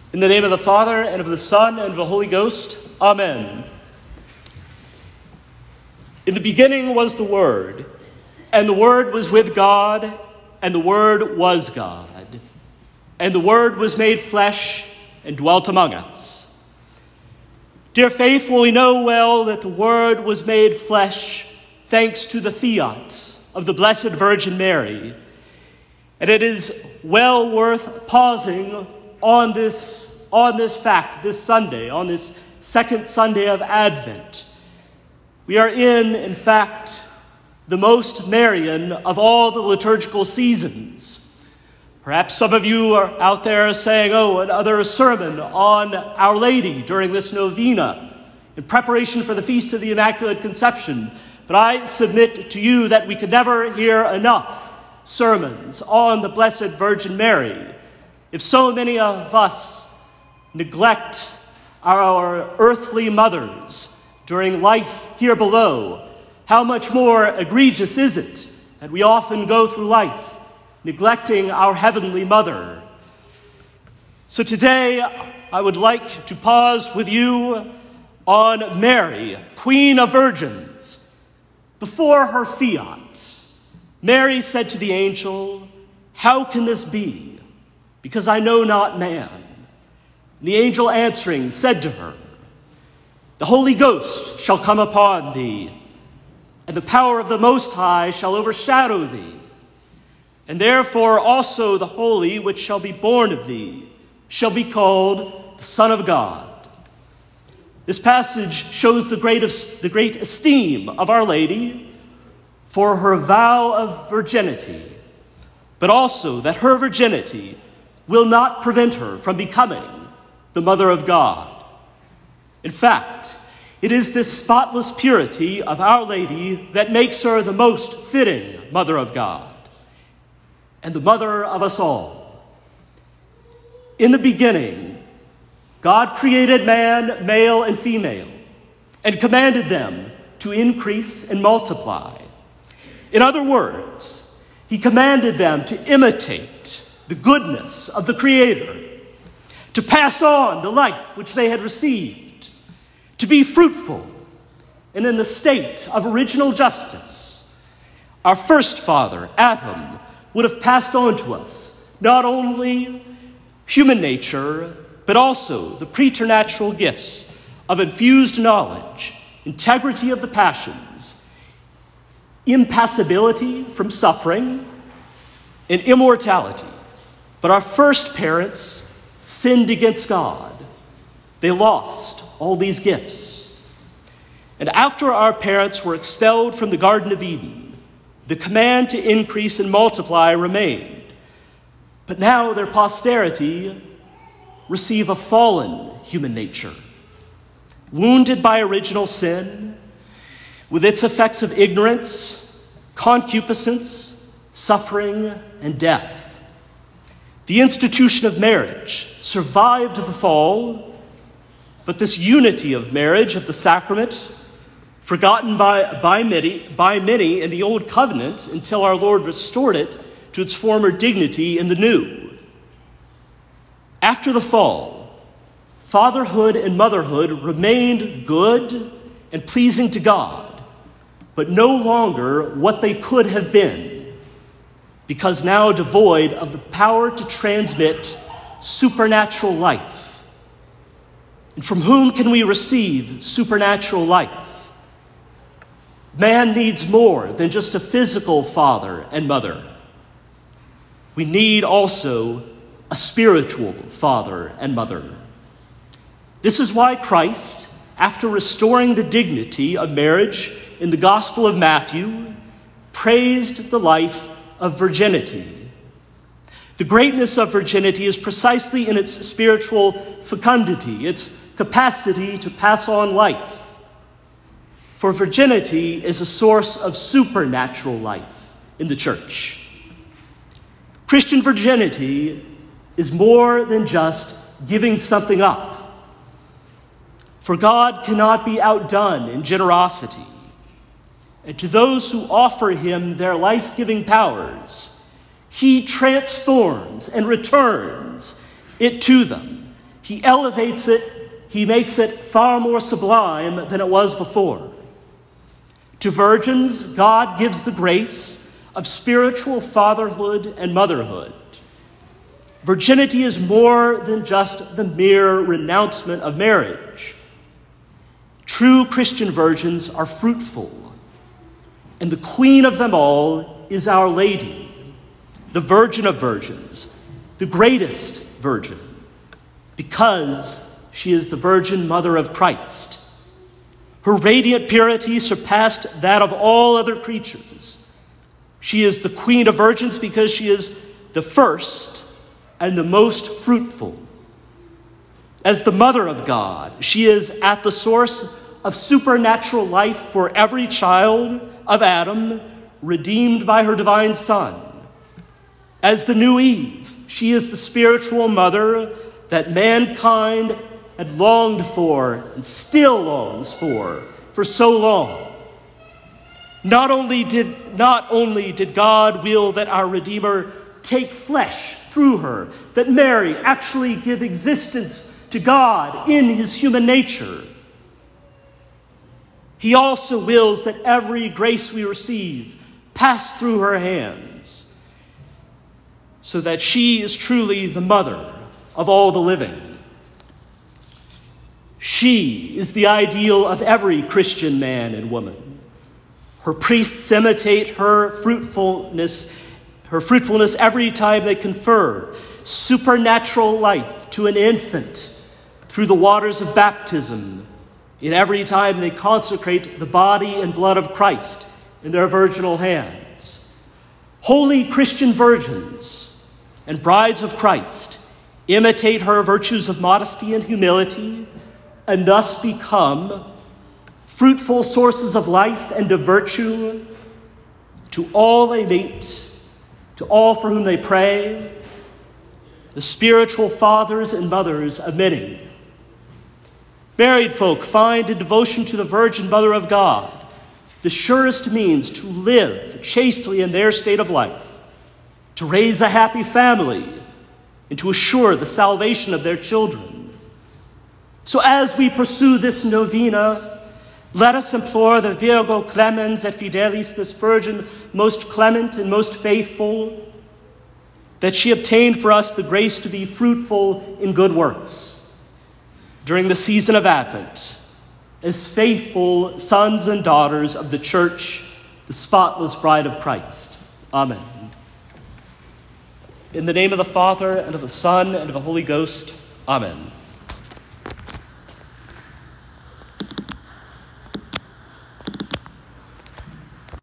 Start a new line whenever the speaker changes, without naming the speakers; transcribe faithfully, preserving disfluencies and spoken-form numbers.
In the name of the Father, and of the Son, and of the Holy Ghost. Amen. In the beginning was the Word, and the Word was with God, and the Word was God. And the Word was made flesh and dwelt among us. Dear faithful, we know well that the Word was made flesh thanks to the fiat of the Blessed Virgin Mary. And it is well worth pausing on this, on this fact, this Sunday, on this second Sunday of Advent. We are in, in fact, the most Marian of all the liturgical seasons. Perhaps some of you are out there saying, oh, another sermon on Our Lady during this novena in preparation for the Feast of the Immaculate Conception. But I submit to you that we could never hear enough sermons on the Blessed Virgin Mary. If so many of us neglect our earthly mothers during life here below, how much more egregious is it that we often go through life neglecting our Heavenly Mother? So today I would like to pause with you on Mary, Queen of Virgins. Before her fiat, Mary said to the angel, "How can this be? Because I know not man." And the angel answering said to her, "The Holy Ghost shall come upon thee, and the power of the Most High shall overshadow thee. And therefore also the Holy which shall be born of thee shall be called the Son of God." This passage shows the great, the great esteem of Our Lady for her vow of virginity, but also that her virginity will not prevent her from becoming the Mother of God. In fact, it is this spotless purity of Our Lady that makes her the most fitting Mother of God and the mother of us all. In the beginning, God created man, male and female, and commanded them to increase and multiply. In other words, he commanded them to imitate the goodness of the Creator, to pass on the life which they had received, to be fruitful, and in the state of original justice. Our first father, Adam, would have passed on to us not only human nature, but also the preternatural gifts of infused knowledge, integrity of the passions, impassibility from suffering, and immortality. But our first parents sinned against God. They lost all these gifts. And after our parents were expelled from the Garden of Eden, the command to increase and multiply remained. But now their posterity receive a fallen human nature, wounded by original sin, with its effects of ignorance, concupiscence, suffering, and death. The institution of marriage survived the fall, but this unity of marriage, of the sacrament, forgotten by, by, many, by many in the Old Covenant until our Lord restored it to its former dignity in the New. After the fall, fatherhood and motherhood remained good and pleasing to God, but no longer what they could have been, because now devoid of the power to transmit supernatural life. And from whom can we receive supernatural life? Man needs more than just a physical father and mother. We need also a spiritual father and mother. This is why Christ, after restoring the dignity of marriage in the Gospel of Matthew, praised the life of virginity. The greatness of virginity is precisely in its spiritual fecundity, its capacity to pass on life. For virginity is a source of supernatural life in the church. Christian virginity is more than just giving something up. For God cannot be outdone in generosity. And to those who offer him their life-giving powers, he transforms and returns it to them. He elevates it, he makes it far more sublime than it was before. To virgins, God gives the grace of spiritual fatherhood and motherhood. Virginity is more than just the mere renouncement of marriage. True Christian virgins are fruitful, and the queen of them all is Our Lady, the Virgin of Virgins, the greatest virgin, because she is the Virgin Mother of Christ. Her radiant purity surpassed that of all other creatures. She is the Queen of Virgins because she is the first and the most fruitful. As the Mother of God, she is at the source of supernatural life for every child of Adam, redeemed by her divine Son. As the new Eve, she is the spiritual mother that mankind had longed for and still longs for for so long. Not only did, not only did God will that our Redeemer take flesh through her, that Mary actually give existence to God in his human nature, he also wills that every grace we receive pass through her hands, so that she is truly the mother of all the living. She is the ideal of every Christian man and woman. Her priests imitate her fruitfulness, her fruitfulness every time they confer supernatural life to an infant through the waters of baptism, in every time they consecrate the body and blood of Christ in their virginal hands. Holy Christian virgins and brides of Christ imitate her virtues of modesty and humility, and thus become fruitful sources of life and of virtue to all they meet, to all for whom they pray, the spiritual fathers and mothers of many. Married folk find in devotion to the Virgin Mother of God the surest means to live chastely in their state of life, to raise a happy family, and to assure the salvation of their children. So as we pursue this novena, let us implore the Virgo Clemens et Fidelis, this Virgin most clement and most faithful, that she obtain for us the grace to be fruitful in good works during the season of Advent, as faithful sons and daughters of the Church, the spotless bride of Christ. Amen. In the name of the Father, and of the Son, and of the Holy Ghost. Amen.